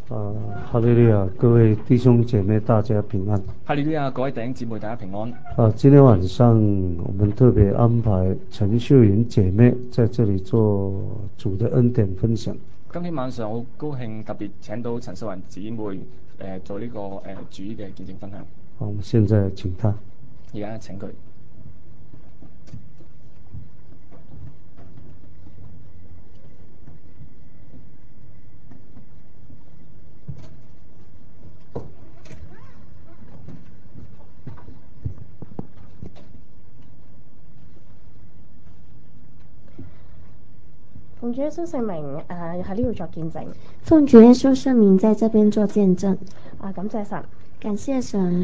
啊，哈利路亞，各位弟兄姐妹，大家平安。 哈利路亞，各位弟兄姊妹，大家平安。 今天晚上我們特別安排陳秀雲姐妹在這裡做主的恩典分享。 今天晚上好高興特別請到陳秀雲姊妹做呢個主嘅見證分享。 好，我們現在請她。 而家請佢。 奉主耶穌聖名，喺呢度作見證。 奉主耶穌聖名，在這邊做見證。 感謝神， 感謝神。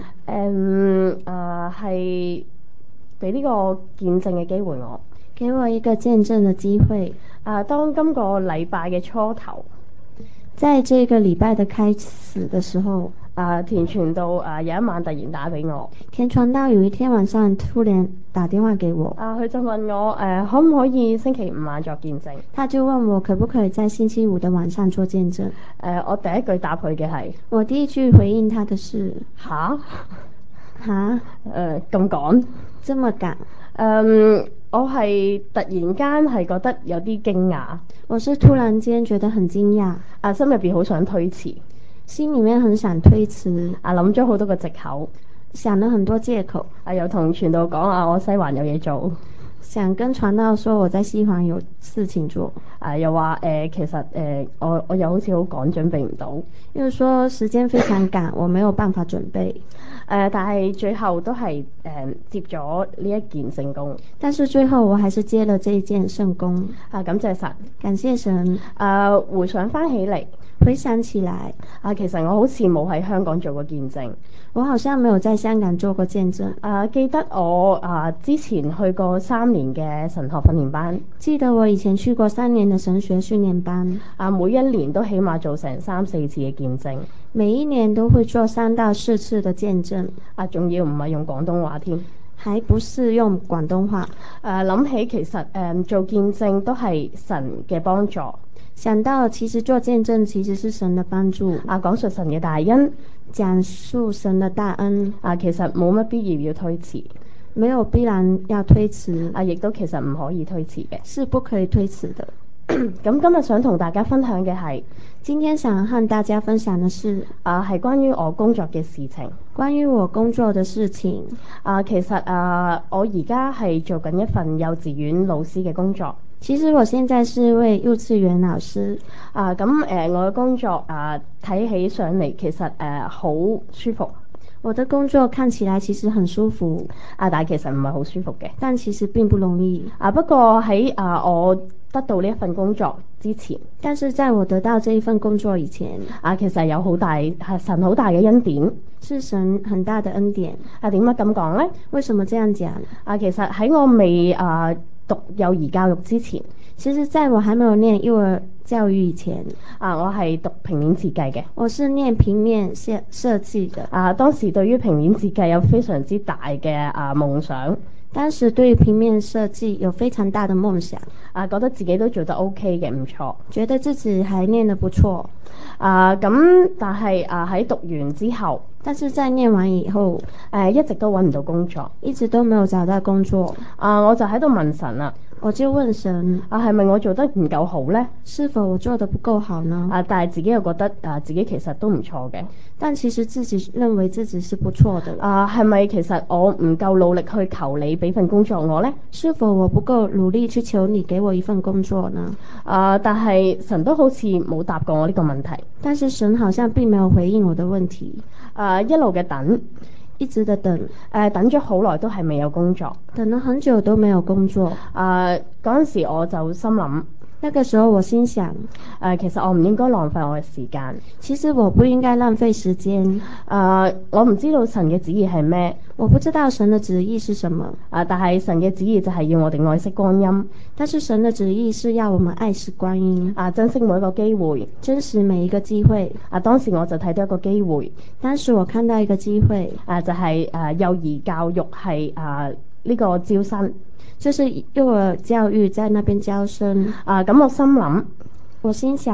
係俾呢個見證嘅機會我， 給我一個見證嘅機會。 當今個禮拜嘅初頭， 在這個禮拜的開始的時候， 田傳道有一晚突然打俾我。 田傳道有一天晚上突然打電話給我。 佢就問我可唔可以星期五晚作見證？ 他就問我可不可以在星期五的晚上做見證？ 我第一句答佢嘅係， 我第一句回應他的是吓？ 咁趕？ 這麼趕？ 我係突然間係覺得有啲驚訝。 我是突然間覺得很驚訝。 心入邊好想推辭， 心裡面很想推辭。 諗咗好多個藉口， 想了很多借口。 又同傳道講我西環有嘢做， 想跟傳道說我在西環有事情做。 又話其實我又好似好趕，準備唔到。 又說時間非常趕，我沒有辦法準備。 但係最後都係接咗呢一件聖工。 但是最後我還是接了這一件聖工。 感謝神， 感謝神。 回想翻起嚟， 回想起來， 其實我好似冇喺香港做過見證。 我好像沒有在香港做過見證。 記得我之前去過3年嘅神學訓練班。 記得我以前去過3年的神學訓練班。 每一年都起碼做成3、4次嘅見證。 每一年都會做3到4次的見證。 仲要唔係用廣東話添， 還不是用廣東話。 諗起其實做見證都係神嘅幫助。 想到其實做見證其實是神的幫助。 講述神嘅大恩， 講述神的大恩。 其實冇乜必要推辭， 沒有必然要推辭。 亦都其實唔可以推辭嘅， 是不可以推辭的。 咁今日想同大家分享嘅係， 今天想和大家分享的是， 係關於我工作嘅事情。 關於我工作的事情。 其實我而家係做緊一份幼稚園老師嘅工作。 其實我現在是一位幼稚園老師。 我嘅工作睇起上嚟其實好舒服。 我的工作看起來其實很舒服。 但係其實唔係好舒服嘅。 但其實並不容易。 不過喺我得到呢一份工作之前， 但是在我得到這一份工作以前， 其實有係神好大嘅恩典， 是神很大的恩典。 點解咁講呢？ 為什麼這樣講？ 其實喺我未讀幼兒教育之前， 其實在我還沒有念幼兒教育以前， 我係讀平面設計嘅。 我是念平面設計的。 當時對於平面設計有非常之大嘅夢想。 當時對於平面設計有非常大的夢想。 覺得自己都做得 OK 嘅，唔錯。 覺得自己還念得不錯。 但係喺讀完之後， 但是在念完以後， 一直都揾唔到工作， 一直都沒有找到工作。 我就喺度問神啦。 我就問神， 係咪我做得唔夠好呢？ 是否我做得不夠好呢？ 但係自己又覺得自己其實都唔錯嘅。 但其實自己認為自己是不錯的。 係咪其實我唔夠努力去求你俾份工作我呢？ 是否我不夠努力去求你給我一份工作呢？ 但係神都好似冇答過我呢個問題。 但是神好像並沒有回應我的問題。 一路嘅等， 一直的等， 等咗好耐都係未有工作， 等了很久都沒有工作。 嗰陣時我就心諗， 那個時候我心想， 其實我唔應該浪費我嘅時間。 其實我不應該浪費時間。 我唔知道神嘅旨意係咩， 我不知道神的旨意是什麼。 但係神嘅旨意就係要我哋愛惜光陰。 但是神的旨意是要我們愛惜光陰。 珍惜每一個機會， 珍惜每一個機會。 當時我就睇到一個機會， 當時我看到一個機會， 就係幼兒教育係呢個招生。 就是幼兒教育在那邊招生。 咁我心諗， 我心想，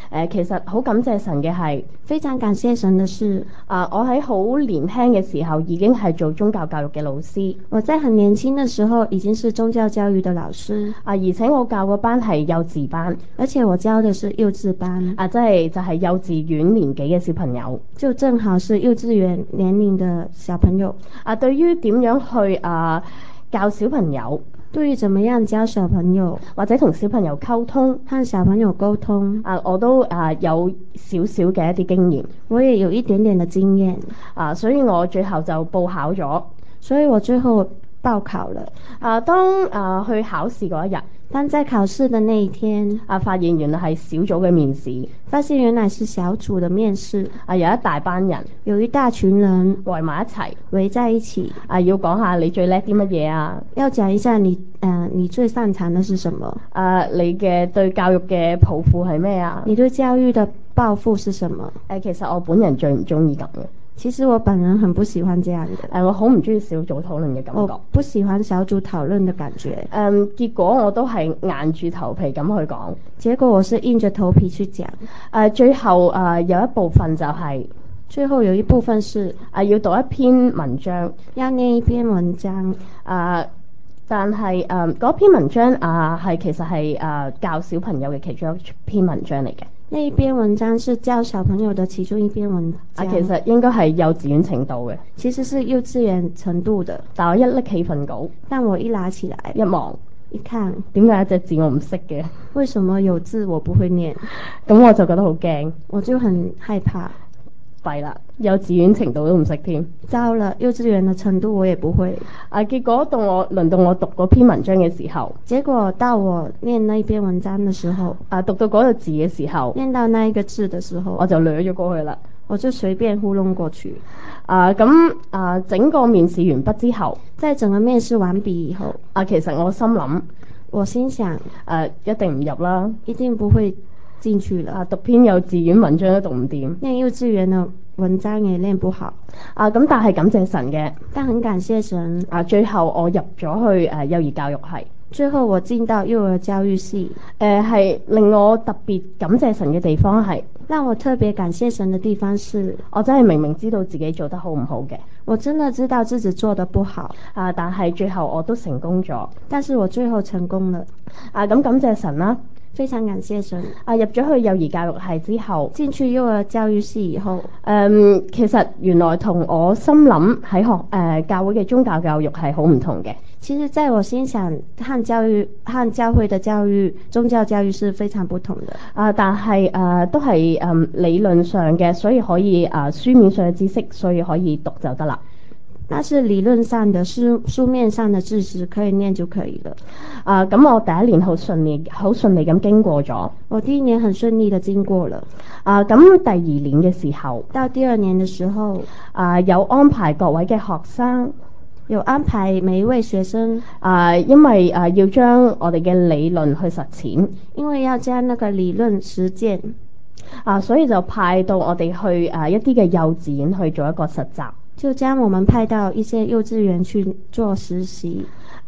其實好感謝神嘅係， 非常感謝神的是， 我喺好年輕嘅時候已經係做宗教教育嘅老師， 我在很年輕的時候已經是宗教教育的老師， 而且我教個班係幼稚班， 而且我教的是幼稚班， 即係就係幼稚園年紀嘅小朋友， 就正好是幼稚園年齡的小朋友。 對於點樣去教小朋友， 對於怎麼樣教小朋友或者同小朋友溝通， 和小朋友溝通， 我都有少少嘅一啲經驗， 我也有一點點的經驗， 所以我最後就報考咗， 所以我最後報考了。 當去考試嗰一日， 但在考試的那一天， 發現原來係小組嘅面試， 發現原來是小組的面試， 有一大班人， 有一大群人圍埋一齊， 圍在一起， 要講下你最叻啲乜嘢啊？ 要講一下你最擅長的是什麼？ 你嘅對教育嘅抱負係咩啊？ 你對教育的抱負是什麼？ 其實我本人最唔中意咁嘅。 其實我本人很不喜歡這樣的。 我好唔中意小組討論嘅感覺。 我不喜歡小組討論的感覺。 結果我都係硬住頭皮咁去講。 結果我是硬着頭皮去講。 最後有一部分就係、 最後有一部分是要讀一篇文章， 要念一篇文章。 但係嗰篇文章其實係教小朋友嘅其中一篇文章嚟嘅。 那一篇文章是教小朋友的其中一篇文章。 其實應該係幼稚園程度嘅。 其實是幼稚園程度的。 但我一拎起份稿， 但我一拿起來一望一看， 點解有隻字我唔識嘅？ 為什麼有字我不會念？ 咁我就覺得好驚， 我就很害怕。 弊啦，幼稚園程度都唔識添。 糟了，幼稚園的程度我也不會。 結果輪到我讀嗰篇文章嘅時候， 結果到我念那篇文章嘅時候， 讀到嗰個字嘅時候， 念到那一個字嘅時候， 我就掠咗過去啦。 我就隨便糊弄過去。 整個面試完畢之後， 在整個面試完畢以後， 其實我心想，一定唔入啦， 一定不會進去了。 讀篇幼稚園文章都讀唔掂， 念幼稚園的文章也念不好。 咁但係感謝神嘅， 但很感謝神。 最後我入咗去幼兒教育系。 最後我進到幼兒教育系。 係令我特別感謝神嘅地方係， 讓我特別感謝神的地方是， 我真係明明知道自己做得好唔好嘅， 我真的知道自己做得不好， 但係最後我都成功咗。 但是我最後成功了。 咁感謝神啦。 非常感謝神。 入咗去幼兒教育系之後， 進去幼兒教育系以後， 其實原來同我心諗喺教會嘅宗教教育係好唔同嘅。 其實在我心想，和教會的教育宗教教育是非常不同的。 但係都係理論上嘅，所以可以書面上嘅知識，所以可以讀就得啦。 那是理論上的書面上的知識，可以念就可以了。 咁我第一年好順利咁經過咗。 我第一年很順利的經過了。 咁第二年嘅時候， 到第二年的時候， 有安排各位嘅學生， 有安排每一位學生， 因為要將我哋嘅理論去實踐， 因為要將那個理論實踐， 所以就派到我哋去一啲嘅幼稚園去做一個實習。 就將我們派到一些幼稚園去做實習。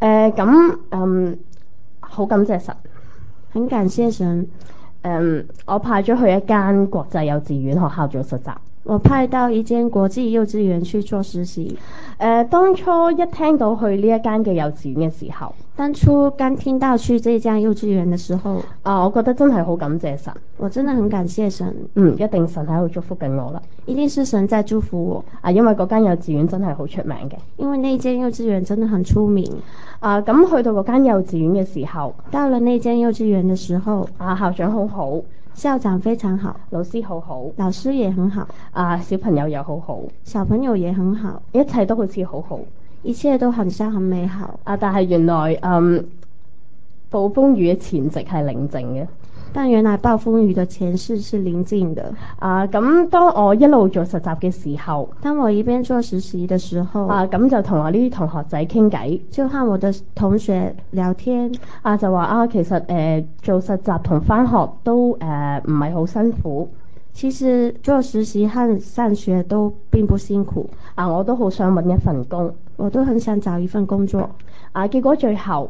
好感謝神， 很感謝神。 我派咗去一間國際幼稚園學校做實習。 我派到一間國際幼稚園去做實習。 當初一聽到去呢一間嘅幼稚園嘅時候， 當初剛聽到去這家幼稚園的時候， 我覺得真係好感謝神。 我真的很感謝神。 一定神喺度祝福緊我啦。 一定是神在祝福我。 因為嗰間幼稚園真係好出名嘅。 因為那間幼稚園真的很出名。 咁去到嗰間幼稚園嘅時候， 到了那間幼稚園的時候， 校長好好， 校長非常好， 老師好好， 老師也很好， 小朋友又好好， 小朋友也很好， 一切都好似好好， 一切都很像很美好。 但係原來暴風雨嘅前夕係寧靜嘅。 但原來暴風雨的前世是寧靜的。 咁當我一路做實習嘅時候， 當我一邊做實習的時候， 咁就同我呢啲同學仔傾偈， 就和我的同學聊天， 就話其實做實習同返學都唔係好辛苦。 其實做實習和上學都並不辛苦。 我都好想揾一份工， 我都很想找一份工作。 結果最後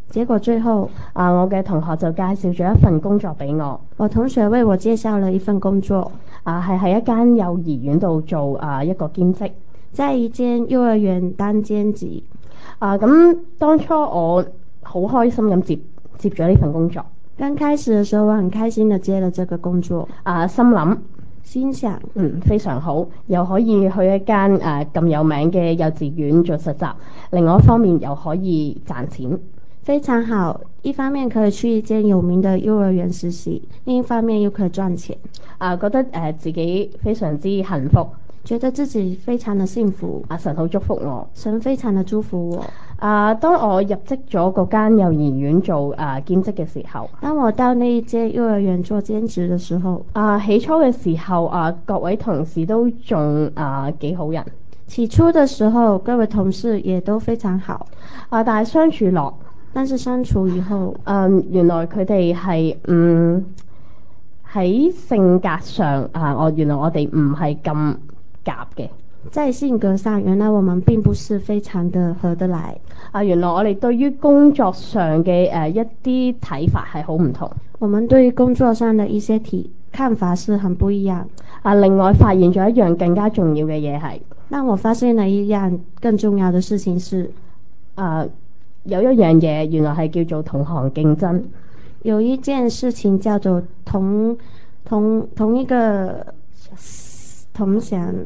結果最後我嘅同學就介紹咗一份工作俾我。 我同學為我介紹了一份工作， 係喺一間幼兒園度做一個兼職， 在一間幼兒園當兼職。 咁當初我好開心咁接咗呢份工作。 剛開始的時候，我很開心地接了這個工作。心想， 非常好，又可以去一間咁有名嘅幼稚園做實習，另外一方面又可以賺錢。 非常好，一方面可以去一間有名的幼兒園實習，另一方面又可以賺錢。 覺得自己非常之幸福， 覺得自己非常的幸福。 神好祝福我， 神非常的祝福我。 當我入職咗嗰間幼兒園做兼職嘅時候， 當我到那一間幼兒園做兼職的時候， 起初嘅時候各位同事都仲幾好人。 起初的時候，各位同事也都非常好， 但係相處落， 但是相處以後， 原來佢哋係喺性格上原來我哋唔係咁夾嘅。 在性格上，原來我們並不是非常的合得來。 原來我哋對於工作上嘅一啲睇法係好唔同。 我們對於工作上的一些看法是很不一樣。 另外發現咗一樣更加重要嘅嘢係， 讓我發現了一樣更重要的事情是， 有一樣嘢原來係叫做同行競爭。 有一件事情叫做同一個同行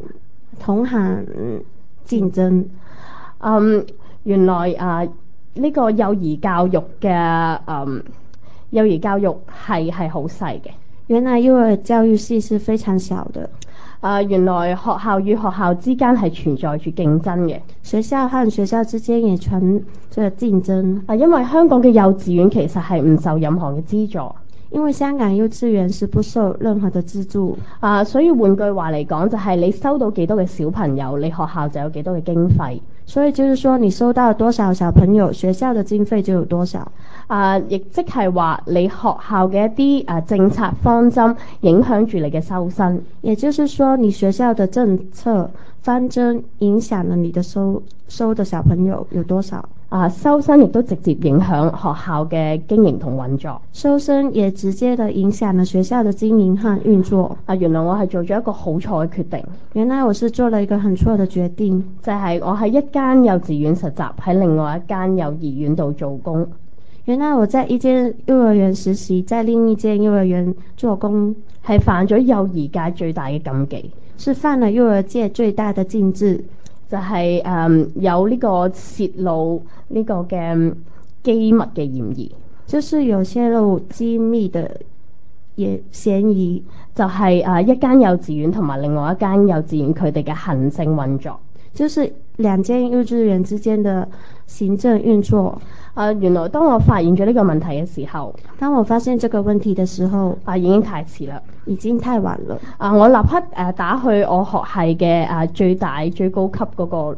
競爭。 原來呢個幼兒教育嘅幼兒教育係好細嘅。 原來幼兒教育系是非常小的。 原來學校與學校之間係存在住競爭嘅。 學校和學校之間也存在競爭。 因為香港嘅幼稚園其實係唔受任何嘅資助。 因為香港幼稚園是不受任何的資助。 所以換句話嚟講，就係你收到幾多嘅小朋友，你學校就有幾多嘅經費。 所以就是說，你收到多少小朋友，學校的經費就有多少。 亦即係話你學校嘅一啲政策方針影響住你嘅收生。 也就是說，你學校的政策方針影響了你的收的小朋友有多少。 收生亦都直接影響學校嘅經營同運作。 收生也直接地影響了學校的經營和運作。 原來我係做咗一個好錯嘅決定。 原來我是做了一個很錯的決定， 就係我喺一間幼稚園實習，喺另外一間幼兒園度做工。 原來我在一間幼兒園實習，在另一間幼兒園做工， 係犯咗幼兒界最大嘅禁忌。 是犯了幼兒界最大的禁制。 就係有呢個泄露呢個嘅機密嘅嫌疑， 就是有泄露機密的嫌疑。 就係一間幼稚園同埋另外一間幼稚園佢哋嘅行政運作， 就是兩間幼稚園之間的行政運作。 原來當我發現咗呢個問題嘅時候， 當我發現這個問題的時候， 已經太遲啦， 已經太晚了。 我立刻打去我學系嘅最大最高級嗰個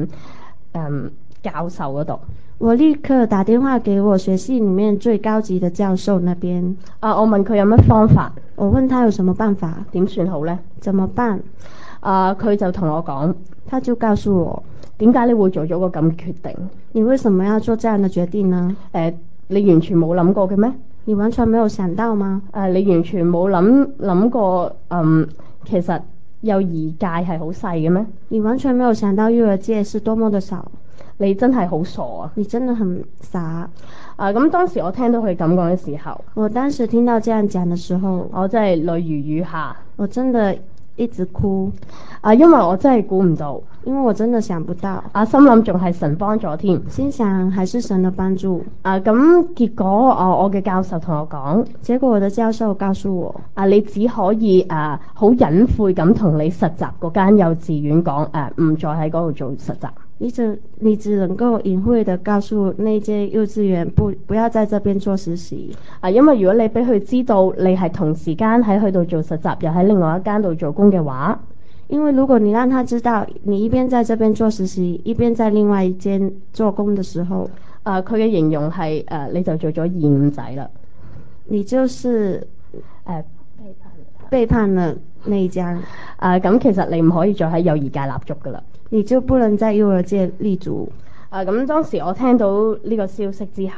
教授嗰度。 我立刻打電話給我學系裡面最高級的教授那邊。 我問佢有乜方法， 我問他有什麼辦法， 點算好呢？ 怎麼辦？ 佢就同我講， 他就告訴我， 點解你會做咗個咁決定？ 你為什麼要做這樣的決定呢？ 你完全冇諗過嘅咩？ 你完全沒有想到嗎？ 你完全冇諗過，其實幼兒界係好細嘅咩？ 你完全沒有想到幼兒界是多麼的少。 你真係好傻啊！ 你真的很傻。 咁當時我聽到佢咁講嘅時候， 我當時聽到這樣講的時候， 我真係淚如雨下， 我真的一直哭。 因為我真係估唔到， 因為我真的想不到。 心諗仲係神幫咗添， 心想還是神的幫助。 咁結果我嘅教授同我講， 結果我的教授告訴我， 你只可以好隱晦咁同你實習嗰間幼稚園講，唔再喺嗰度做實習。 你只能夠隱晦地告訴那間幼稚園不要在這邊做實習。 因為如果你俾佢知道你係同時間喺佢度做實習，又喺另外一間度做工嘅話， 因為如果你讓他知道你一邊在這邊做實習，一邊在另外一間做工的時候， 佢嘅形容係你就做咗二五仔啦， 你就是背叛了那一家。 咁其實你唔可以再喺幼兒界立足噶啦， 你就不能在幼兒界立足。 咁當時我聽到呢個消息之後，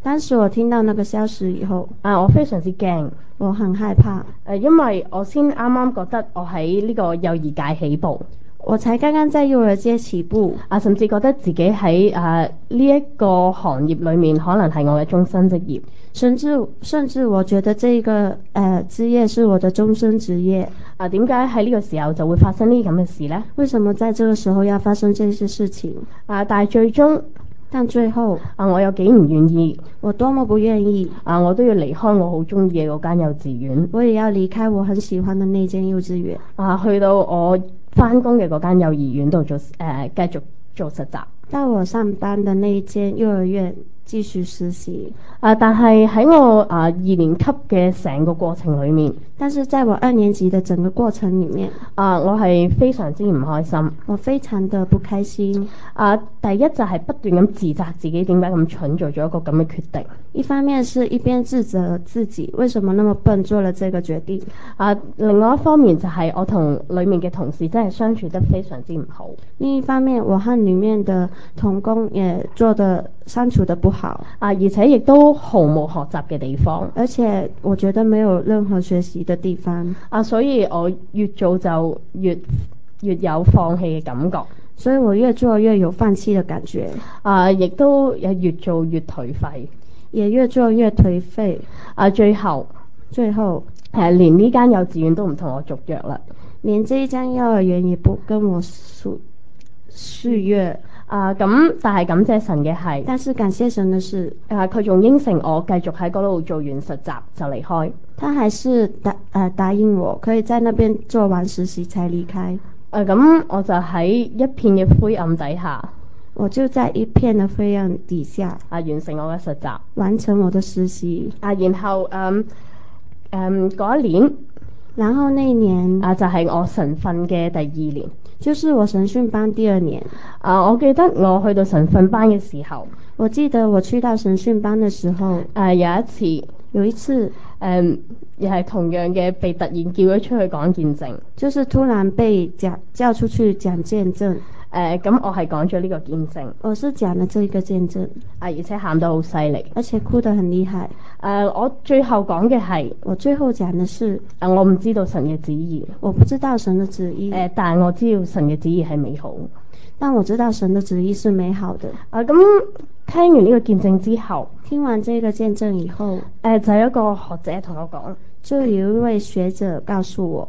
當時我聽到那個消息以後， 我非常之驚， 我很害怕。 因為我先啱啱覺得我喺呢個幼兒界起步， 我才剛剛在幼兒界起步， 甚至覺得自己喺呢一個行業裏面可能係我嘅終身職業， 甚至我覺得這個職業是我的終身職業。 點解喺呢個時候就會發生呢啲咁嘅事呢？ 為什麼在這個時候要發生這些事情？ 但係最後我有幾唔願意， 我多麼不願意， 我都要離開我好中意嘅嗰間幼稚園， 我也要離開我很喜歡的那間幼稚園， 去到我返工嘅嗰間幼兒園度繼續做實習， 到我上班的那一間幼兒園繼續實習。 但係喺我2年級嘅成個過程裏面， 但是在我2年級的整個過程裡面， 我係非常之唔開心， 我非常的不開心。 第一就係不斷咁自責自己點解咁蠢做咗一個咁嘅決定。 一方面是一邊自責自己為什麼那麼笨做了這個決定， 另外一方面就係我同裡面嘅同事真係相處得非常之唔好。 另一方面我和裡面的同工也相處得不好， 而且亦都毫無學習嘅地方， 而且我覺得沒有任何學習的地方。 所以我越做就越有放棄嘅感覺， 所以我越做越有放棄的感覺， 亦都越做越頹廢， 也越做越頹廢。 最後連呢間幼稚園都唔同我續約啦， 連這一間幼兒園也不跟我續約。 但係感謝神嘅係， 但是感謝神的是， 佢仲應承我繼續喺嗰度做完實習就離開。 他還是答應我可以在那邊做完實習才離開。 咁我就喺一片嘅灰暗底下， 我就在一片的灰暗底下完成我嘅實習， 完成我的實習。 然後嗰一年， 然後那一年就係我神訓嘅第2年， 就是我神訓班第2年。 我記得我去到神訓班嘅時候， 我記得我去到神訓班的時候， 有一次，又係同樣嘅被突然叫咗出去講見證， 就是突然被叫出去講見證。 咁我係講咗呢個見證， 我是講了這個見證， 而且喊得好犀利， 而且哭得很厲害。 我最後講嘅係， 我最後講的是， 我唔知道神嘅旨意， 我不知道神的旨意， 但係我知道神嘅旨意係美好， 但我知道神的旨意是美好的。 咁聽完呢個見證之後， 聽完這個見證以後， 就有一個學者同我講， 就有一位學者告訴我，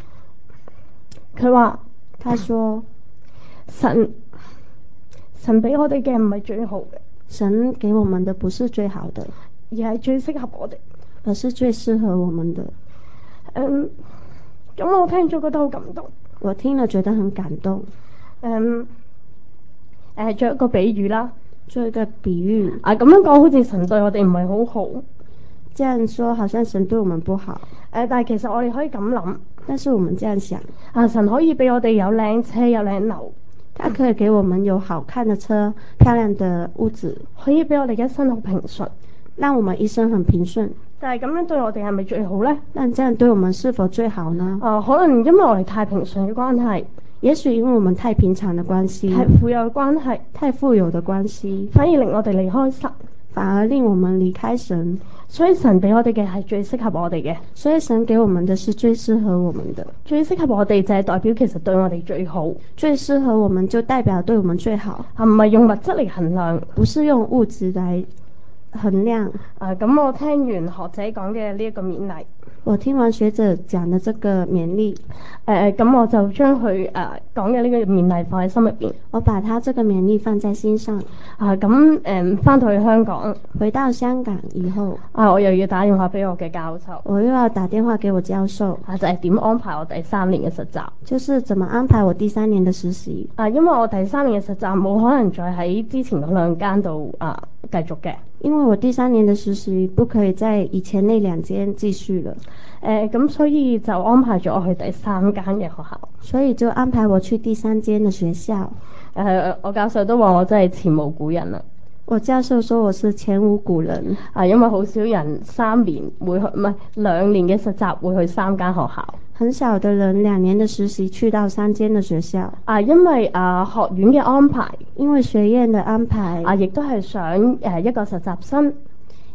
他說神俾我哋嘅唔係最好嘅， 神給我們的不是最好的， 而係最適合我哋， 而是最適合我們的。 咁我聽咗覺得好感動， 我聽了覺得很感動。 做一個比喻啦， 做一個比喻。 咁樣講好似神對我哋唔係好好， 這樣說好像神對我們不好。 但係其實我哋可以咁諗， 但是我們這樣想， 神可以俾我哋有靚車有靚樓， 他可以給我們有好看的車、漂亮的屋子， 可以俾我哋一生好平順， 讓我們一生很平順。 但係咁樣對我哋係咪最好呢？ 但這樣對我們是否最好呢？ 可能因為我哋太平順嘅關係， 也許因為我們太平常的關係， 太富有嘅關係， 太富有的關係， 反而令我哋離開神， 反而令我們離開神。 所以神俾我哋嘅係最適合我哋嘅， 所以神給我們的是最適合我們的， 最適合我哋就係代表其實對我哋最好， 最適合我們就代表對我們最好， 唔係用物質嚟衡量， 不是用物質來衡量。 咁我聽完學者講嘅呢一個勉勵， 我聽完學者講的這個勉勵， 咁我就將佢講嘅呢個勉勵放喺心入邊， 我把他這個勉勵放在心上。 咁返到去香港， 回到香港以後， 我又要打電話俾我嘅教授， 我又要打電話給我教授， 就係點安排我第3年嘅實習， 就是怎麼安排我第3年的實習。 因為我第3年嘅實習冇可能再喺之前嗰2間度繼續嘅， 因為我第3年的實習不可以在以前那2間繼續了。 咁所以就安排咗我去第3間嘅學校， 所以就安排我去第3間的學校。 我教授都話我真係前無古人啦。 我教授說我是前無古人， 因為好少人2年嘅實習會去3間學校， 很少的人2年的實習去到3間的學校。 因為學院嘅安排， 因為學院的安排， 亦都係想一個實習生，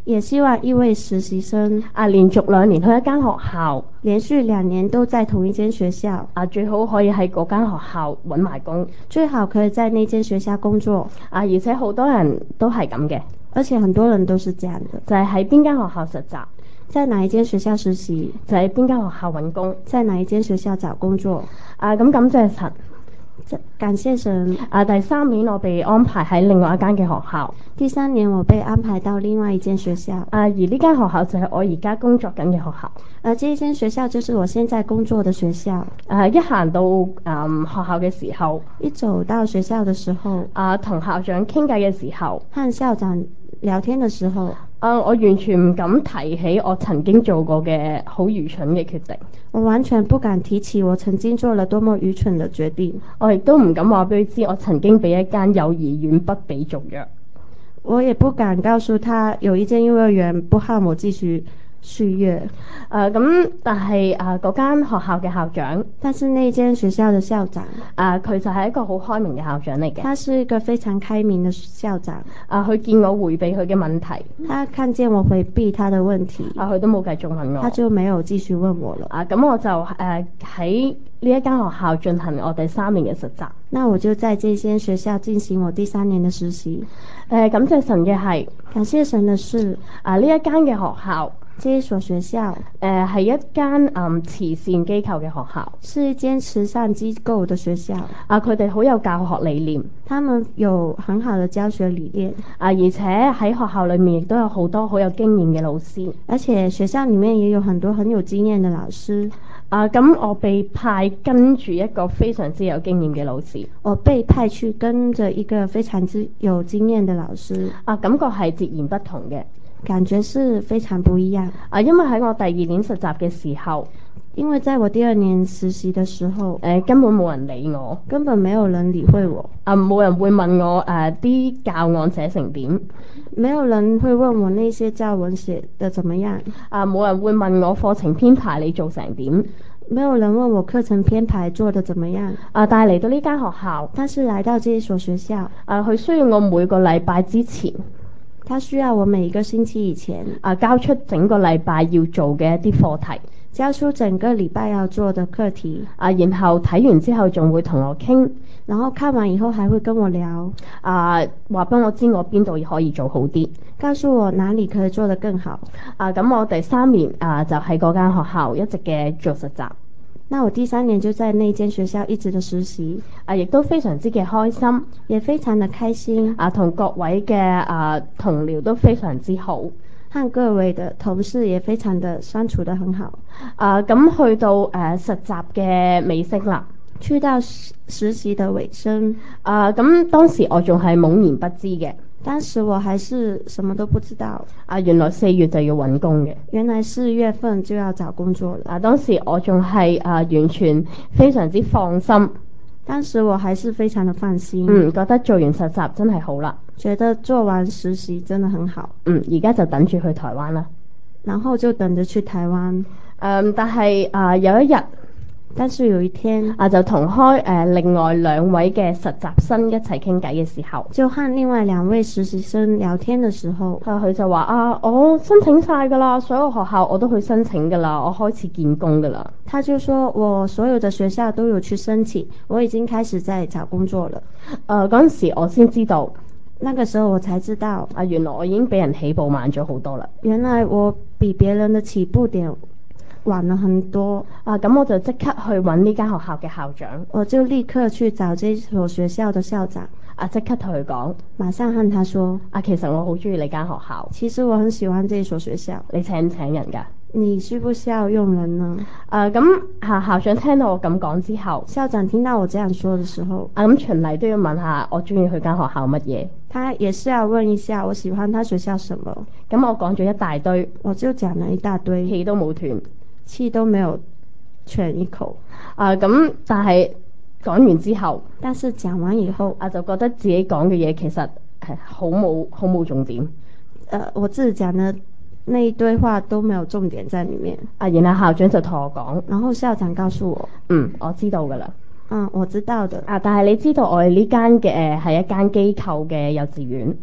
也希望一位實習生連續2年去一間學校， 連續2年都在同一間學校最好可以喺嗰間學校揾埋工， 最好可以在那間學校工作而且好多人都係咁嘅， 而且很多人都是這樣的， 就係喺邊間學校實習， 在哪一間學校實習， 就喺邊間學校揾工， 在哪一間學校找工作。 咁感謝神， 感謝神。 第3年我被安排喺另外一間嘅學校， 第3年我被安排到另外一間學校， 而呢間學校就係我而家工作緊嘅學校， 這一間學校就是我現在工作的學校。 一行到學校嘅時候， 一走到學校的時候， 同校長傾偈嘅時候， 和校長聊天的時候， 我完全唔敢提起我曾經做過嘅好愚蠢嘅決定。 我完全不敢提起我曾經做了多麼愚蠢的決定。 我亦都唔敢話俾佢知我曾經俾一間幼兒園不俾續約。 我也不敢告訴他有一間幼兒園不和我繼續續約。 但係嗰間學校嘅校長， 但是那間學校的校長， 佢就係一個好開明嘅校長嚟嘅。 他是一個非常開明的校長。 佢見我迴避佢嘅問題， 他看見我迴避他的問題， 佢都冇繼續問我， 他就沒有繼續問我了。 咁我就喺呢一間學校進行我第3年嘅實習。 那我就在這間學校進行我第3年的實習。 感謝神嘅係， 感謝神的是， 呢一間嘅學校， 這一所學校， 係一間慈善機構嘅學校， 是一間慈善機構的學校。 佢哋好有教學理念， 他們有很好的教學理念， 而且喺學校裏面亦都有好多好有經驗嘅老師， 而且學校裡面也有很多很有經驗的老師。 咁我被派跟住一個非常之有經驗嘅老師， 我被派去跟着一個非常之有經驗的老師， 感覺係截然不同嘅， 感覺是非常不一樣。 因為喺我第2年實習嘅時候， 因為在我第2年實習的時候， 根本冇人理我， 根本沒有人理會我， 冇人會問我啲教案寫成點， 沒有人會問我那些教文寫得怎麼樣， 冇人會問我課程編排你做成點， 沒有人問我課程編排做得怎麼樣。 但係嚟到呢間學校， 但是來到這一所學校， 佢需要我每個禮拜之前， 他需要我每一個星期以前， 交出整個禮拜要做嘅一啲課題， 交出整個禮拜要做的課題， 然後睇完之後仲會同我傾， 然後看完以後還會跟我聊， 話俾我知我邊度可以做好啲， 告訴我哪裡可以做得更好。 咁我第3年就喺嗰間學校一直嘅做實習。 那我第3年就在那間學校一直的實習， 亦都非常之嘅開心， 也非常的開心。 同各位嘅同僚都非常之好， 和各位的同事也非常的相處得很好。 咁去到實習嘅尾聲啦， 去到實習的尾聲， 咁當時我仲係懵然不知嘅。 當時我還是什麼都不知道。 原來4月就要揾工嘅。 原來4月份就要找工作了。 當時我仲係完全非常之放心。 當時我還是非常的放心。 覺得做完實習真係好啦。 覺得做完實習真的很好。 而家就等住去台灣啦。 然後就等着去台灣。 但係有一日。 但是有一天， 就同開另外2位嘅實習生一齊傾偈嘅時候， 就和另外2位實習生聊天嘅時候， 佢就話我申請晒㗎啦，所有學校我都去申請㗎啦，我開始見工㗎啦。 他就說我所有的學校都有去申請，我已經開始在找工作了。 嗰陣時我先知道， 那個時候我才知道， 原來我已經比人起步慢咗好多啦。 原來我比別人的起步點晚了很多。 咁我就即刻去揾呢間學校嘅校長， 我就立刻去找這所學校的校長， 即刻同佢講， 馬上和他說， 其實我好中意你間學校， 其實我很喜歡這所學校， 你請唔請人㗎？ 你需不需要用人呢？ 咁校長聽到我咁講之後， 校長聽到我這樣說的時候， 咁循例都要問下我中意佢間學校乜嘢， 他也是要問一下我喜歡他學校什麼。 咁我講咗一大堆， 我就講了一大堆， 氣都冇斷， 氣都沒有喘一口。 咁但係講完之後， 但是講完以後， 就覺得自己講嘅嘢其實係好冇重點。 我自己講的那一堆話都沒有重點在裡面。 然後校長就同我講， 然後校長告訴我， 我知道㗎啦。 我知道的。 但係你知道我哋呢間嘅係一間機構嘅幼稚園。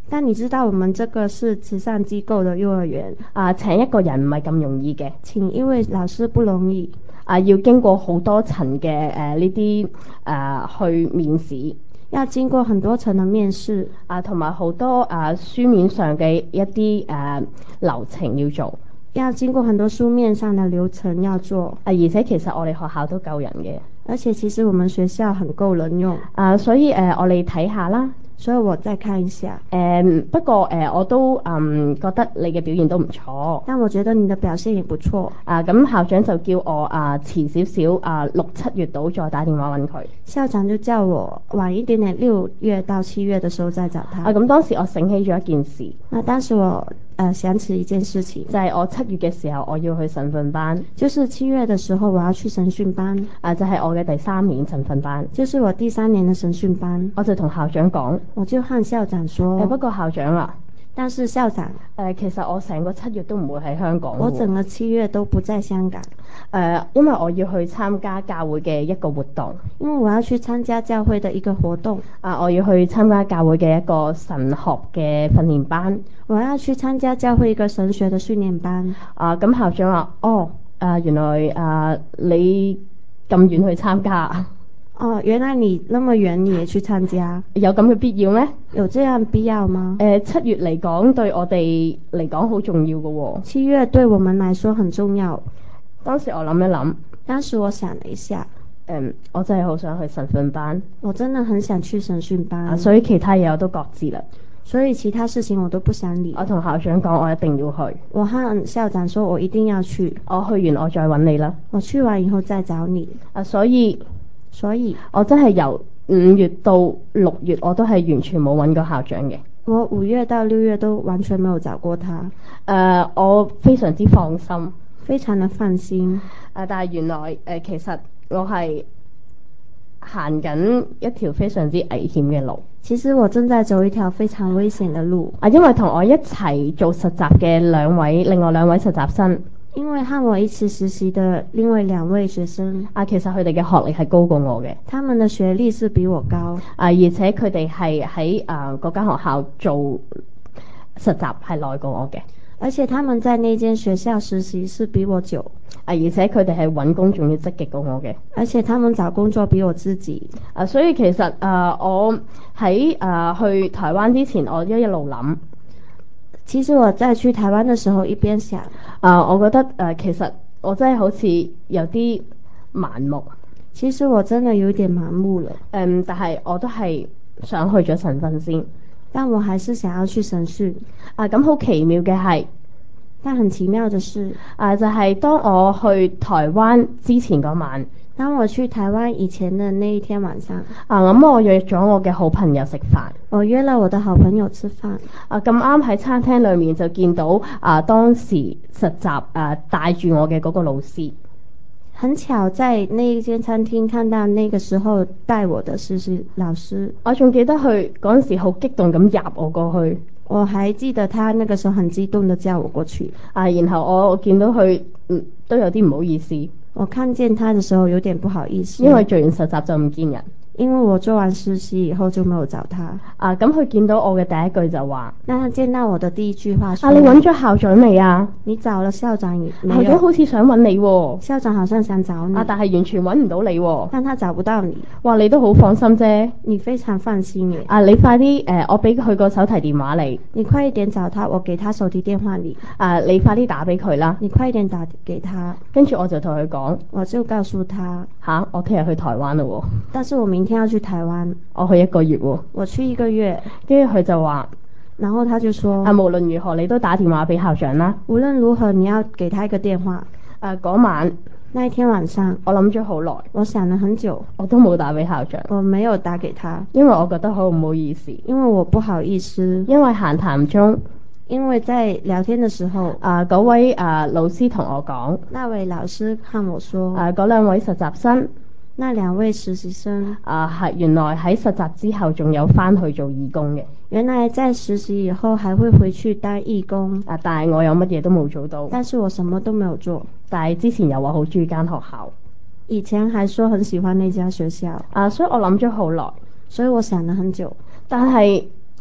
但你知道我們這個是慈善機構的幼兒園， 請一個人唔係咁容易嘅， 請一位老師不容易， 要經過好多層嘅呢啲去面試， 要經過很多層嘅面試， 同埋好多書面上嘅一啲流程要做， 要經過很多書面上嘅流程要做， 而且其實我哋學校都夠人嘅， 而且其實我們學校很夠人用， 所以我哋睇下啦。 所以我再看一下。 不過我都覺得你嘅表現都唔錯。 但我覺得你的表現也不錯。 咁校長就叫我遲少少6、7月到再打電話揾佢。 校長就叫我晚一點點6月到7月的時候再找他。 咁當時我醒起咗一件事。 當時我想起一件事情， 就係我7月嘅時候我要去神訓班。 就是7月的時候我要去神訓班。 就係我嘅第3年神訓班。 就是我第3年的神訓班。 我就同校長講。 我就和校長說。 不過校長啊。 但是校長， 其實我成個7月都唔會喺香港。 我整個7月都不在香港。 因為我要去參加教會嘅一個活動。 因為我要去參加教會的一個活動。 我要去參加教會嘅一個神學嘅訓練班。 我要去參加教會一個神學的訓練班。 咁校長話：原來你咁遠去參加。 原來你那麼遠你也去參加， 有咁嘅必要咩？ 有這樣必要嗎 ？7月嚟講對我哋嚟講好重要嘅喎。 7月對我們來說很重要。 當時我諗一諗。 當時我想了一下。 我真係好想去神訓班。 我真的很想去神訓班。 所以其他嘢我都擱置啦。 所以其他事情我都不想理。 我同校長講我一定要去。 我和校長說我一定要去。 我去完我再揾你啦。 我去完以後再找你。所以我真係由5月到6月我都係完全冇揾過校長嘅。 我5月到6月都完全沒有找過他。 我非常之放心。 非常的放心。 但係原來其實我係行緊一條非常之危險嘅路。 其實我正在走一條非常危險的路。 因為同我一齊做實習嘅另外兩位實習生。 因為和我一起實習的另外2位學生， 其實佢哋嘅學歷係高過我嘅。 他們的學歷是比我高。 而且佢哋係喺嗰間學校做實習係耐過我嘅。 而且他們在那間學校實習是比我久。 而且佢哋係揾工仲要積極過我嘅。 而且他們找工作比我積極。 所以其實我喺去台灣之前，我一路諗。 其實我在去台灣的時候一邊想， 我覺得其實我真係好似有啲盲目。 其實我真的有點盲目了。 但係我都係想去咗神訓先。 但我還是想要去神訓。 咁好奇妙嘅係， 但很奇妙的是， 就係當我去台灣之前嗰晚。 當我去台灣以前的那一天晚上， 咁我約咗我嘅好朋友食飯。 我約了我的好朋友吃飯。 咁啱喺餐廳裏面就見到當時實習帶住我嘅嗰個老師。 很巧在那一間餐廳看到那個時候帶我的實習老師。 我仲記得佢嗰陣時好激動咁入我過去。 我還記得他那個時候很激動的叫我過去。 然後我見到佢都有啲唔好意思。 我看見他的時候有點不好意思， 因為做完實習就唔見人。 因為我做完實習以後就沒有找他。 咁佢見到我嘅第一句就話： 那他見到我的第一句話說： 你揾咗校長未啊？ 你找了校長沒有？ 校長好似想揾你喎。 校長好像想找你。 但係完全揾唔到你喎。 但他找不到你。 哇，你都好放心啫。 你非常放心嘅。 你快啲我俾佢個手提電話你。 你快一點找他，我給他手提電話你。 你快啲打俾佢啦。 你快一點打給他。 跟住我就同佢講， 我就告訴他， 我聽日去台灣嘞喎。 但是我明天要去台灣。 我去1個月喎。 我去1個月。 跟住佢就話， 然後他就說， 無論如何你都打電話俾校長啦。 無論如何你要給他一個電話。 嗰晚， 那一天晚上， 我諗咗好耐， 我想了很久， 我都冇打俾校長。 我沒有打給他， 因為我覺得好唔好意思。 因為我不好意思。 因為閒談中， 因為在聊天的時候， 嗰位老師同我講， 那位老師和我說， 嗰2位實習生。 那2位實習生原來喺實習之後仲有返去做義工嘅。 原來在實習以後還會回去當義工。 但係我有乜嘢都冇做到。 但是我什麼都沒有做。 但係之前又話好鍾意間學校。 以前還說很喜歡那家學校。 所以我諗咗好耐。 所以我想了很久。 但係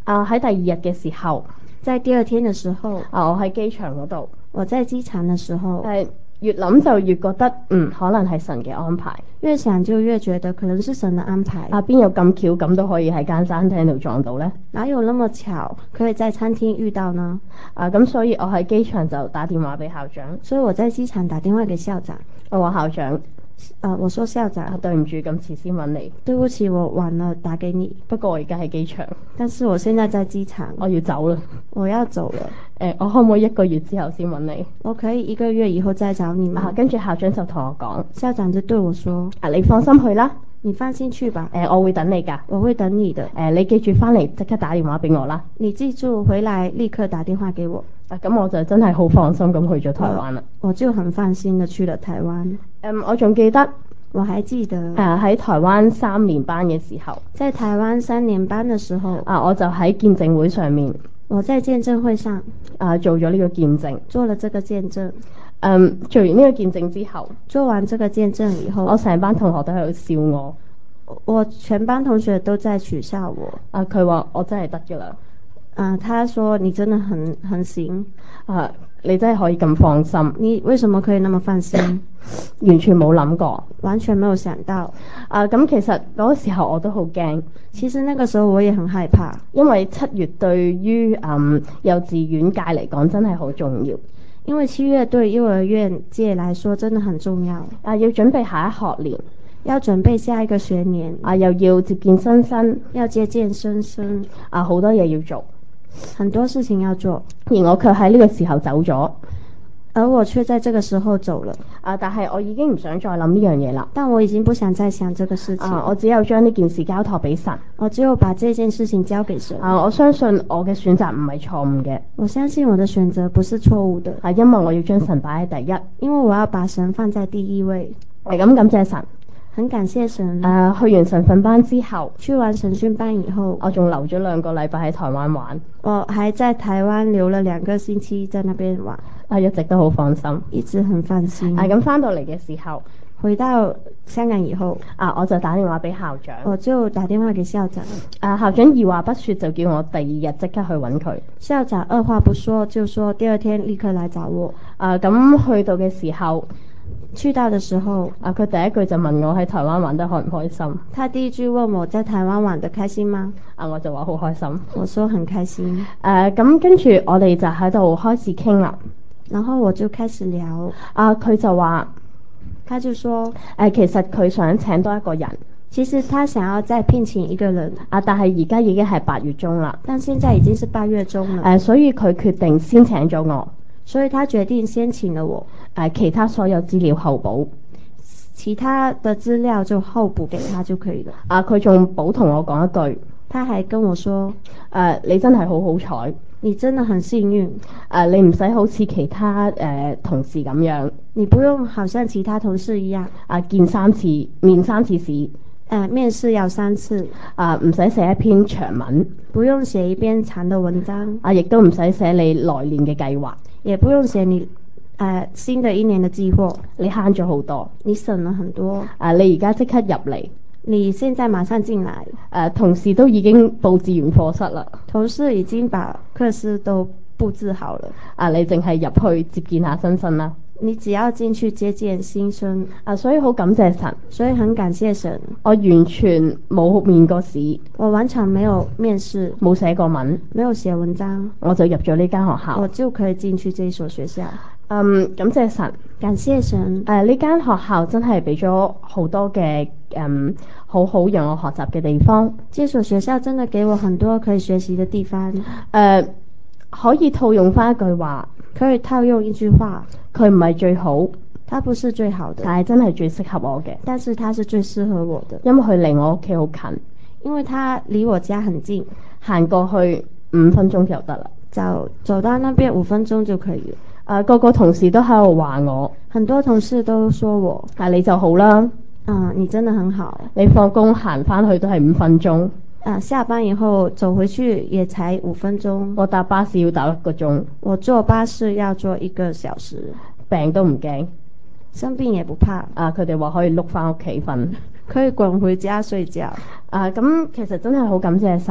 喺第二日嘅時候， 在第二天的時候， 我喺機場嗰度， 我在機場的時候， 越諗就越覺得可能係神嘅安排。 越想就越覺得可能是神的安排。 邊有咁巧咁都可以喺間餐廳度撞到呢？ 哪有那麼巧可以在餐廳遇到呢？ 咁所以我喺機場就打電話俾校長。 所以我在機場打電話給校長。 我話校長， 我說校長， 對唔住咁遲先揾你。 對不起，我晚了打給你。 不過我而家喺機場。 但是我現在在機場。 我要走啦。 我要走了。 我可唔可以1個月之後先揾你？ 我可以1個月以後再找你嗎？ 跟住校長就同我講， 校長就對我說， 你放心去啦。 你放心去吧。 我會等你㗎。 我會等你的。 你記住返嚟即刻打電話俾我啦。 你記住回來立刻打電話給我。 咁我就真係好放心咁去咗台灣啦。 我就很放心的去了台灣。 我仲記得， 我還記得喺台灣3年班嘅時候， 在台灣3年班的時候， 我就喺見證會上面， 我在見證會上做咗呢個見證， 做了這個見證。 做完呢個見證之後， 做完這個見證以後， 我成班同學都喺度笑我。 我全班同學都在取笑我。 佢話我真係得㗎啦。 他說你真的很行。 你真係可以咁放心。 你為什麼可以那麼放心？ 完全冇諗過。 完全沒有想到。 咁其實嗰個時候我都好驚。 其實那個時候我也很害怕。 因為7月對於幼稚園界嚟講真係好重要。 因為7月對幼兒園界來說真的很重要。 要準備下一學年。 要準備下一個學年。 又要接見新生。 要接見新生。 好多嘢要做。 很多事情要做。 而我卻喺呢個時候走咗。 而我卻在這個時候走了。 但係我已經唔想再諗呢樣嘢啦。 但我已經不想再想這個事情。 我只有將呢件事交託俾神。 我只有把這件事情交給神。 我相信我嘅選擇唔係錯誤嘅。 我相信我的選擇不是錯誤的。 因為我要將神擺喺第一。 因為我要把神放在第一位。 咁感謝神。 很感謝神。 去完神訓班之後， 去完神訓班以後， 我仲留咗2個禮拜喺台灣玩。 我還在台灣留了2個星期在那邊玩。 一直都好放心。 一直很放心。 咁返到嚟嘅時候， 回到香港以後， 我就打電話俾校長。 我就打電話給校長。 校長二話不說就叫我第2日即刻去揾佢。 校長二話不說就說第2天立刻來找我。 咁去到嘅時候。 去到的時候， 佢第一句就問我喺台灣玩得開唔開心。 他第一句問我在台灣玩得開心嗎？ 我就話好開心。 我說很開心。 咁跟住我哋就喺度開始傾啦。 然後我就開始聊。 佢就話， 他就說， 其實佢想請多一個人。 其實他想要再聘請一個人。 但係而家已經係8月中啦。 但現在已經是8月中了。 所以佢決定先請咗我。 所以他決定先請了我。 其他所有資料後補。 其他的資料就後補給他就可以了。 佢仲補同我講一句。 他還跟我說， 你真係好好彩。 你真的很幸運。 你唔使好似其他同事咁樣。 你不用好像其他同事一樣。 面3次試。 面試要3次。 唔使寫一篇長文。 不用寫一篇長的文章。 亦都唔使寫你來年嘅計劃。 也不用寫你新的1年的計劃。 你慳咗好多。 你省了很多。 你而家即刻入嚟。 你現在馬上進來。 同事都已經佈置完課室啦。 同事已經把課室都佈置好了。 你淨係入去接見下新生啦。 你只要進去接見新生。 所以好感謝神。 所以很感謝神。 我完全冇面過試。 我完全沒有面試。 冇寫過文。 沒有寫文章。 我就入咗呢間學校。 我就可以進去這所學校。 感謝神。 感謝神。 呢間學校真係俾咗好多嘅好好讓我學習嘅地方。 這所學校真的給我很多可以學習的地方。 可以套用返一句話。 可以套用一句話。 佢唔係最好。 它不是最好的。 但係真係最適合我嘅。 但是它是最適合我的。 因為佢離我屋企好近。 因為它離我家很近。 行過去5分鐘就得啦。 走到那邊5分鐘就可以了。 個個同事都喺度話我。 很多同事都說我。 你就好啦。 你真的很好。 你放工行返去都係5分鐘。 下班以後走回去也才5分鐘。 我搭巴士要搭1個鐘。 我坐巴士要坐1個小時。 病都唔驚。 生病也不怕。 佢哋話可以碌返屋企瞓。 可以滾回家睡覺。 咁其實真係好感謝神。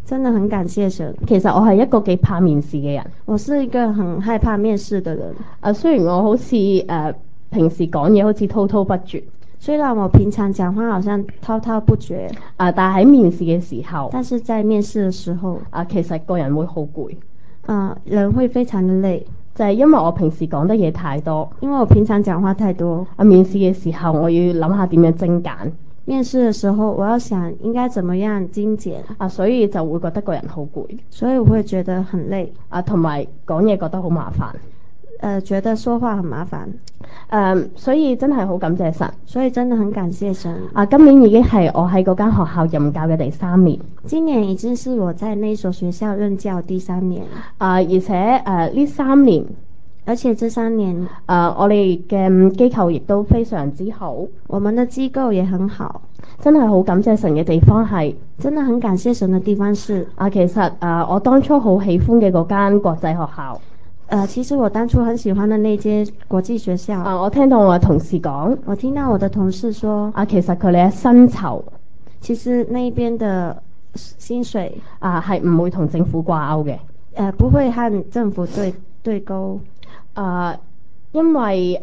真的很感謝神。 其實我係一個幾怕面試嘅人。 我是一個很害怕面試的人。 雖然我好似平時講嘢好似滔滔不絕， 雖然我平常講話好像滔滔不絕， 但係喺面試嘅時候， 但是在面試嘅時候， 其實個人會好攰， 人會非常的累， 就係因為我平時講得嘢太多， 因為我平常講話太多。 面試嘅時候我要諗下點樣精簡， 面試嘅時候我要想應該怎麼樣精簡， 所以就會覺得個人好攰， 所以我會覺得很累， 同埋講嘢覺得好麻煩。 覺得說話很麻煩。 所以真係好感謝神， 所以真的很感謝神。 今年已經係我喺嗰間學校任教嘅第3年。 今年已經是我在那所學校任教第3年。 而且呢3年， 而且這3年， 我哋嘅機構亦都非常之好。 我們的機構也很好。 真係好感謝神嘅地方係， 真的很感謝神的地方是， 其實我當初好喜歡嘅嗰間國際學校。 其實我當初很喜歡的那間國際學校。 我聽到我嘅同事講， 我聽到我的同事說， 其實佢哋嘅薪酬， 其實那邊的薪水係唔會同政府掛鈎嘅， 不會和政府對勾。 因為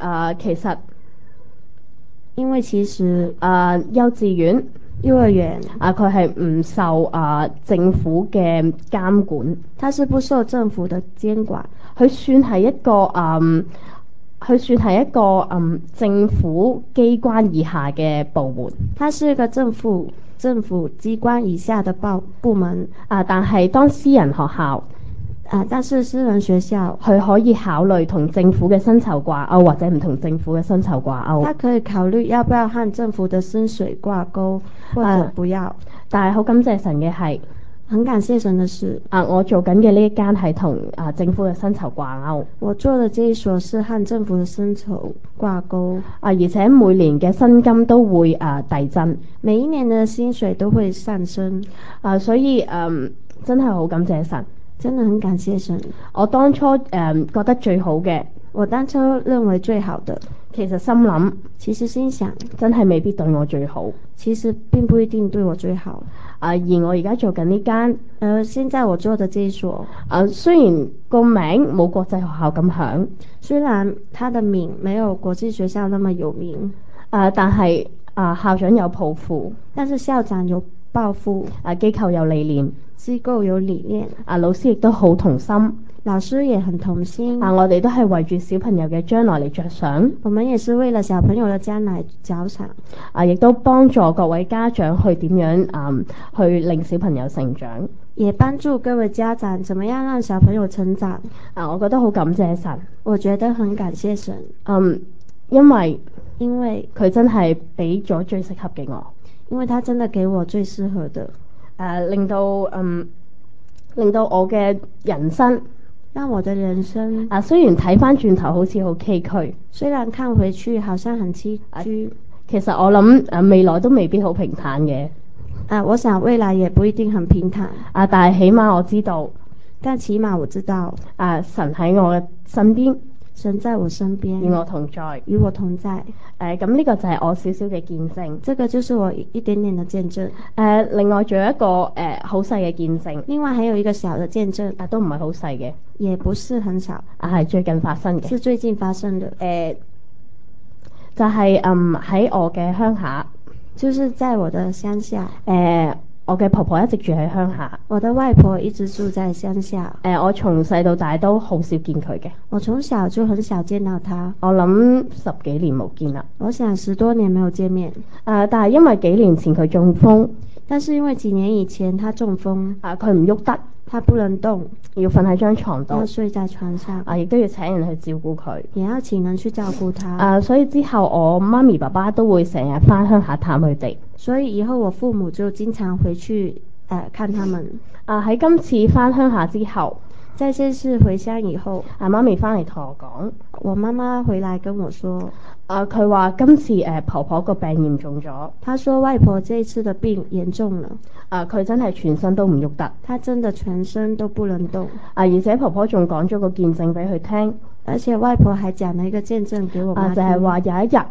其實幼稚園、 幼兒園佢係唔受政府嘅監管， 它是不受政府的監管。 佢算係一個政府機關以下嘅部門。 它是一個政府機關以下的部門。 但係當私人學校， 但是私人學校佢可以考慮同政府嘅薪酬掛鈎，或者唔同政府嘅薪酬掛鈎。 他可以考慮要不要和政府的薪水掛鈎，或者不要。 但係好感謝神嘅係， 很感謝神的是， 我做緊嘅呢一間係同政府嘅薪酬掛鈎。 我做的這一所是和政府的薪酬掛鈎。 而且每年嘅薪金都會遞增， 每一年的薪水都會上升。 所以真係好感謝神。 真的很感謝神。 我當初覺得最好嘅， 我當初認為最好的， 其實心想真係未必對我最好， 其實並不一定對我最好。 而我而家做緊呢間， 現在我做的這一所， 雖然個名冇國際學校咁響， 雖然它的名沒有國際學校那麼有名， 但係校長有抱負， 但是校長有抱負， 機構有理念， 機構有理念， 老師亦都好同心， 老師也很同心。 我哋都係為住小朋友嘅將來嚟着想， 我們也是為了小朋友的將來着想， 亦都幫助各位家長去點樣去令小朋友成長， 也幫助各位家長怎麼樣讓小朋友成長。 我覺得好感謝神， 我覺得很感謝神， 因為佢真係俾咗最適合嘅我， 因為他真的給我最適合的， 令到我嘅人生， 讓我的人生雖然睇返轉頭好似好崎嶇， 雖然看回去好像很崎嶇， 其實我諗未來都未必好平坦嘅， 我想未來也不一定很平坦， 但係起碼我知道，神喺我嘅身邊， 神在我身邊， 與我同在，咁呢個就係我少少嘅見證， 這個就是我一點點的見證。 另外仲有一個好細嘅見證， 另外還有一個小的見證， 都唔係好細嘅， 也不是很少， 係最近發生嘅， 是最近發生的。 就係喺我嘅鄉下， 就是在我的鄉下。 我嘅婆婆一直住喺鄉下， 我的外婆一直住在鄉下。 我從細到大都好少見佢嘅， 我從小就很少見到她。 我諗10幾年冇見啦。 我想10多年沒有見面。 但係因為幾年前佢中風， 但是因為幾年以前他中風， 佢唔喐得， 他不能動， 要瞓喺張床度， 要睡在床上， 亦都要請人去照顧佢， 也要請人去照顧他。 所以之後我媽咪爸爸都會成日返鄉下探佢哋， 所以以後我父母就經常回去看他們。 喺今次返鄉下之後， 在這次回鄉以後， 媽咪返嚟同我講， 我媽媽回來跟我說， 佢話今次婆婆個病嚴重咗。 她說外婆這一次的病嚴重了。 佢真係全身都唔喐得。 她真的全身都不能動。 而且婆婆仲講咗個見證俾佢聽。 而且外婆還講了一個見證給我媽聽。 就係話有一日，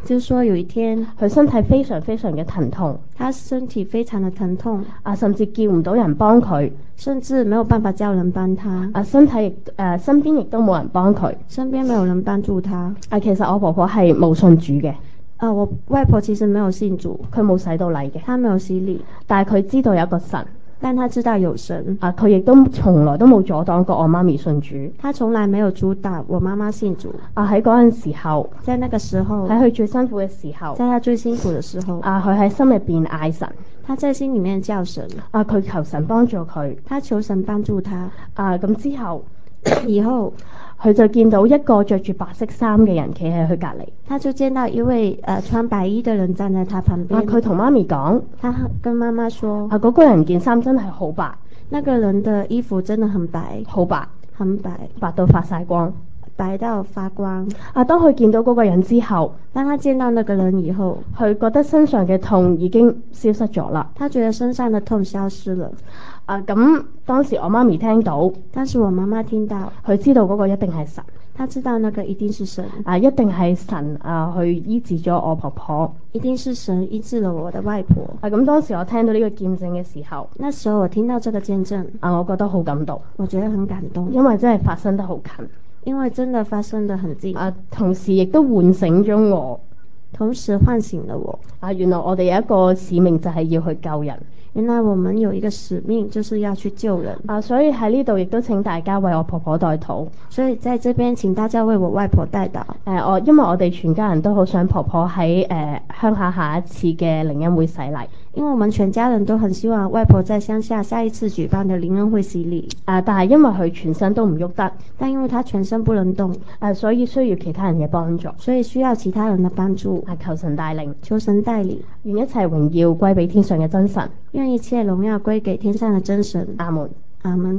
就是說有一天佢身體非常非常嘅疼痛， 他身體非常的疼痛， 甚至叫唔到人幫佢， 甚至沒有辦法叫人幫他， 身邊亦都冇人幫佢， 身邊沒有人幫助他。 其實我婆婆係冇信主嘅。 我外婆其實沒有信主， 佢冇洗到禮嘅， 她沒有洗禮， 但係佢知道有一個神， 但她知道有神。 佢亦都從來都冇阻擋過我媽咪信主， 她從來沒有阻擋我媽媽信主。 喺嗰陣時候， 在那個時候， 喺佢最辛苦嘅時候， 在她最辛苦嘅時候， 佢喺心入邊嗌神， 她在心裡面叫神， 佢求神幫助佢， 她求神幫助她。 咁之後， 以後佢就見到一個着住白色衫嘅人企喺佢隔離， 他就見到一位穿白衣的人站在他旁邊。 佢同媽咪講， 他跟媽媽說， 嗰個人件衫真係好白， 那個人的衣服真的很白， 好白， 很白， 白到發晒光， 白到發光。 當佢見到嗰個人之後， 當他見到那個人以後， 佢覺得身上嘅痛已經消失咗啦。 他覺得身上的痛消失了。 咁當時我媽咪聽到， 當時我媽媽聽到， 佢知道嗰個一定係神， 她知道那個一定是神， 一定係神去醫治咗我婆婆， 一定是神醫治了我的外婆。 咁當時我聽到呢個見證嘅時候， 那時候我聽到這個見證， 我覺得好感動， 我覺得很感動， 因為真係發生得好近， 因為真的發生得很近， 同時亦都喚醒咗我， 同時喚醒了我， 原來我哋有一個使命就係要去救人。 原來我們有一個使命，就是要去救人。 所以喺呢度亦都請大家為我婆婆代禱。 所以在這邊請大家為我外婆代禱。 因為我哋全家人都好想婆婆喺鄉下下一次嘅靈恩會洗禮。 因為我們全家人都很希望外婆在鄉下下一次舉辦的靈恩會洗禮。 但係因為佢全身都唔喐得， 但因為她全身不能動， 所以需要其他人嘅幫助。 所以需要其他人的幫助。 求神帶領， 求神帶領， 願一切榮耀歸俾天上嘅真神。 願一切榮耀歸給天上的真神。 阿門。 阿門。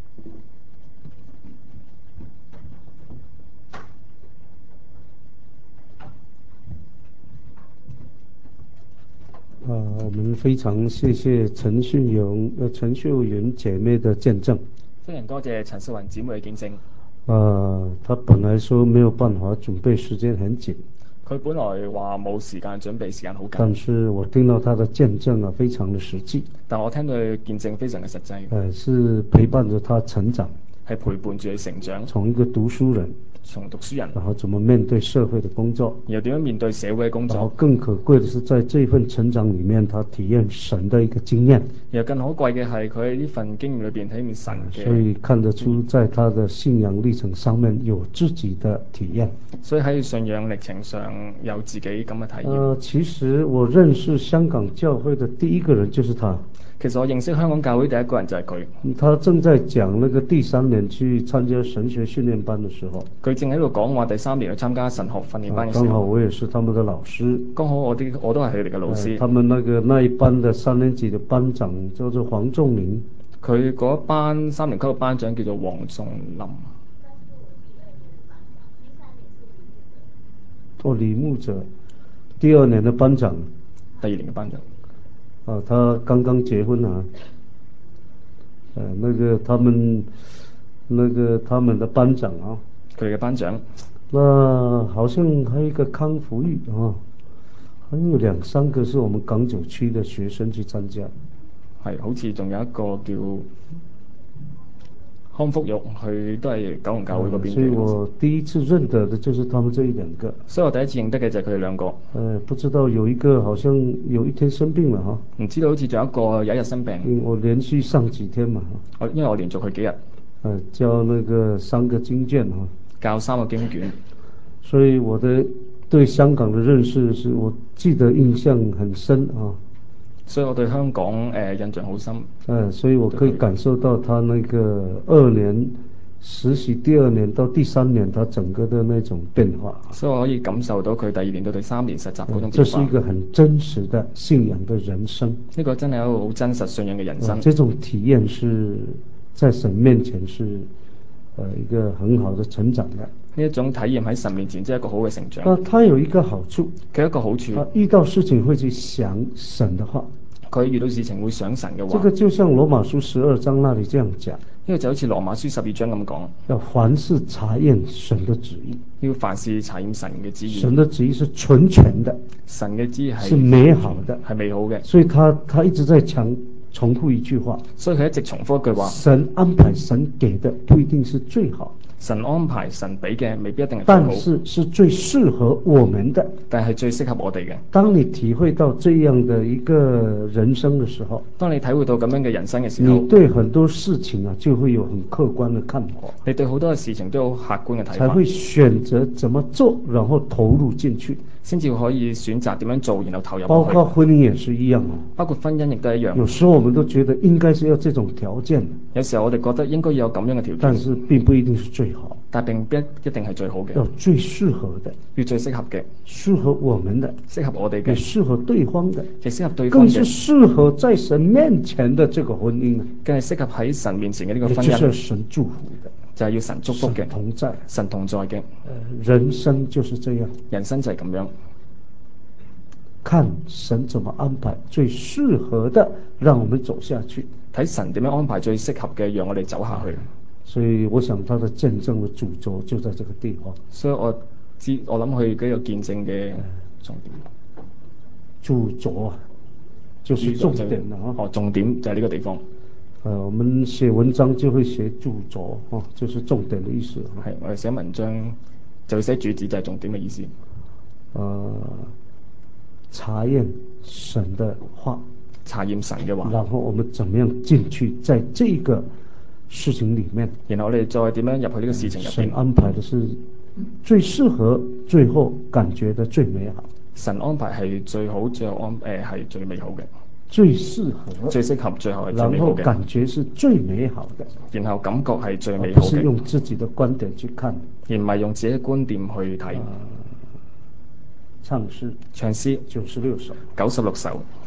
我們非常謝謝陳秀雲姐妹的見證。 非常多謝陳秀雲姊妹嘅見證。 她本來說沒有辦法準備，時間很緊。 佢本來話冇時間準備，時間好緊。 但是我聽到她的見證非常的實際。 但我聽到佢見證非常嘅實際。 是陪伴着她成長。 係陪伴住佢成長。 從一個讀書人。 從讀書人， 然後怎麼面對社會的工作， 然後點樣面對社會嘅工作， 然後更可貴的是在這份成長裡面，他體驗神的一個經驗。 然後更可貴嘅係佢喺呢份經驗裏邊體驗神嘅。 所以看得出在他的信仰歷程上面有自己的體驗。 所以喺信仰歷程上有自己咁嘅體驗。 其實我認識香港教會的第一個人就是他。 其實我認識香港教會第一個人就係佢。 他正在講那個第3年去參加神學訓練班的時候， 佢正喺度講話第3年去參加神學訓練班嘅時候。 剛好我也是他們的老師。 剛好我都係佢哋嘅老師。 他們那一班的3年級的班長叫做黃仲林。 佢嗰班3年級嘅班長叫做黃仲林。 李牧者，第2年的班長。 第2年嘅班長。 他剛剛結婚啊。他們的班長啊。 佢哋嘅班長。 那好像還有一個康福玉啊，還有2、3個是我們港九區的學生去參加。 係，好似仲有一個叫康福玉，佢都係九龍教會嗰邊嘅。 所以我第一次認得的就是他們這1、2個。 所以我第一次認得嘅就係佢哋2個。 不知道有一個好像有一天生病了哈。 唔知道好似仲有一個有一日生病。 我連續上幾天嘛。 因為我連續去幾日。 教那個3個經卷哈。 教3個經卷。 所以我對香港的認識是我記得印象很深啊。 所以我對香港印象好深。 所以我可以感受到他那個2年實習第2年到第3年，他整個的那種變化。 所以我可以感受到佢第2年到第3年實習嗰種變化。 這是一個很真實的信仰的人生。 呢個真係一個好真實信仰嘅人生。 這種體驗是在神面前是一個很好的成長的。 呢一種體驗喺神面前，即係一個好嘅成長。 他有一個好處。 佢一個好處。 遇到事情會去想神的話。 佢遇到事情會想神嘅話。 這個就像羅馬書12章那裡這樣講。 呢個就好似羅馬書12章咁講， 要凡事查驗神的旨意。 要凡事查驗神嘅旨意。 神的旨意是純全的， 神嘅旨意是美好的， 係美好嘅。 所以他一直在重複一句話， 所以佢一直重複一句話： 神安排神給的不一定是最好， 神安排神俾嘅未必一定係最但好， 是最適合我們的。 但係最適合我哋嘅。 當你體會到這樣的一個人生的時候， 當你體會到咁樣嘅人生嘅時候， 你對很多事情啊就會有很客觀的看法， 你對好多嘅事情都有客觀嘅睇法， 才會選擇怎麼做，然後投入進去， 先至可以選擇點樣做，然後投入包括去。 婚姻也是一樣啊， 包括婚姻亦都一樣。 有時候我們都覺得應該是要這種條件， 有時候我哋覺得應該要有咁樣嘅條件， 但是並不一定是最好， 但並不一定係最好嘅， 要最適合的， 要最適合嘅， 適合我們的， 適合我哋也嘅， 適合對方的， 亦適合對方更是嘅， 適合在神面前的這個婚姻啊， 更係適合喺神面前嘅呢個婚也就是要姻， 神祝福的， 就係要神祝福嘅， 神同在， 神同在嘅。 人生就是這樣， 人生就係咁樣， 看神怎麼安排最適合的，讓我們走下去。 睇神點樣安排最適合嘅，讓我哋走下去。 所以我想他的見證的主軸就在這個地方。 所以我諗佢嗰個見證嘅重點， 主軸啊，就是重點啦， 哦，重點就係呢個地方。 我們寫文章就會寫主軸啊，就是重點的意思。 係，我哋寫文章就會寫主旨，就係重點嘅意思。 查驗神的話， 查驗神嘅話， 然後我們怎麼樣進去在這個事情裡面， 然後我哋再點樣入去呢個事情入邊。 神安排的是最適合，最後感覺的最美好。 神安排係最好，最後係最美好嘅。 最適合， 最適合，最後係最美然後好嘅。 感覺是最美好的， 然後感覺係最美好嘅。 不是用自己的觀點去看， 而唔係用自己嘅觀點去睇。 唱詩96首。 96首。